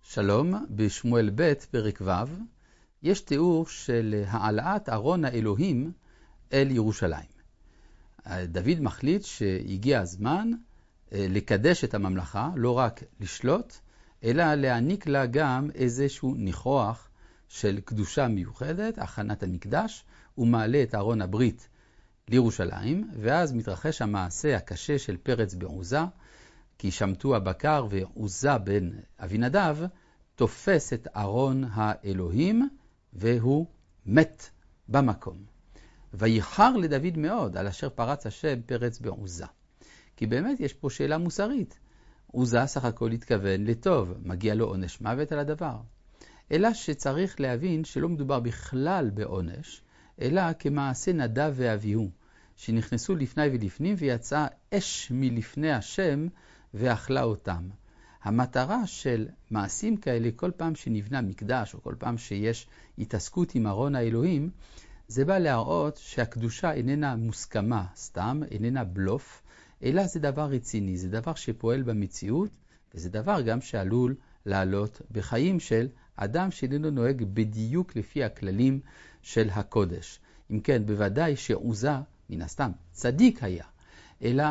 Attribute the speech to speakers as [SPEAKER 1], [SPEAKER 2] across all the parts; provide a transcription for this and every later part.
[SPEAKER 1] שלום, בשמואל ב' פרק ו' יש תיאור של העלאת ארון האלוהים אל ירושלים. דוד מחליט שהגיע הזמן לקדש את הממלכה, לא רק לשלוט, אלא להעניק לה גם איזשהו ניחוח של קדושה מיוחדת, הכנת המקדש, ומעלה את ארון הברית לירושלים, ואז מתרחש המעשה הקשה של פרץ בעוזה, כי שמטו הבקר ועוזה בן אבינדב תופס את ארון האלוהים והוא מת במקום. וייחר לדוד מאוד על אשר פרץ השם פרץ בעוזה. כי באמת יש פה שאלה מוסרית. עוזה סך הכל התכוון לטוב, מגיע לו עונש מוות על הדבר. אלא שצריך להבין שלא מדובר בכלל בעונש, אלא כמעשה נדב ואביהו, שנכנסו לפני ולפנים ויצאה אש מלפני השם ואכלה אותם. המטרה של מעשים כאלה, כל פעם שנבנה מקדש, או כל פעם שיש התעסקות עם ארון האלוהים, זה בא להראות שהקדושה איננה מוסכמה סתם, איננה בלוף, אלא זה דבר רציני, זה דבר שפועל במציאות, וזה דבר גם שעלול לעלות בחיים של אדם שאיננו נוהג בדיוק לפי הכללים של הקודש. אם כן, בוודאי שעוזה, מן הסתם, צדיק היה, אלא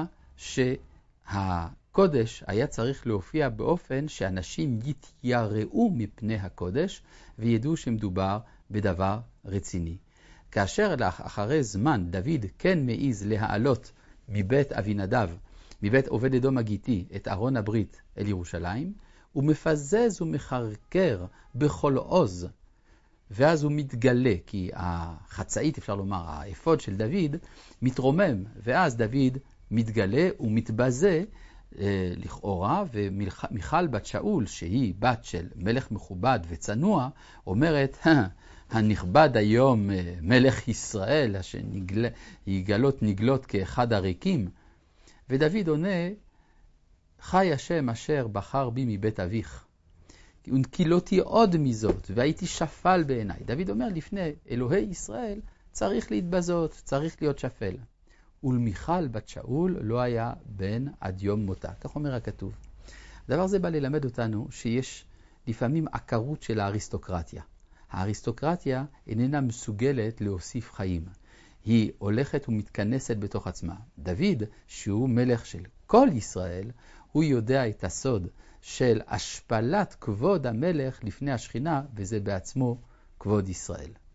[SPEAKER 1] הקודש היה צריך להופיע באופן שאנשים יתייראו מפני הקודש וידעו שמדובר בדבר רציני. כאשר אחרי זמן דוד כן מעיז להעלות מבית אבינדב, מבית עובד אדום הגיתי, את ארון הברית אל ירושלים, הוא מפזז ומחרקר בכל עוז, ואז הוא מתגלה, כי החצאית, אפשר לומר, האפוד של דוד, מתרומם, ואז דוד מתגלה ומתבזה לכאורה, ומיכל בת שאול, שהיא בת של מלך מכובד וצנוע, אומרת, הנכבד היום מלך ישראל, שיגלות נגלות כאחד הריקים. ודוד עונה, חי השם אשר בחר בי מבית אביך, כי לא תהיה עוד מזאת, והייתי שפל בעיניי. דוד אומר, לפני אלוהי ישראל צריך להתבזות, צריך להיות שפל. ולמיכל בת שאול לא היה בן עד יום מותה. כך אומר הכתוב. הדבר זה בא ללמד אותנו שיש לפעמים עקרות של האריסטוקרטיה. האריסטוקרטיה איננה מסוגלת להוסיף חיים. היא הולכת ומתכנסת בתוך עצמה. דוד, שהוא מלך של כל ישראל, הוא יודע את הסוד של השפלת כבוד המלך לפני השכינה, וזה בעצמו כבוד ישראל.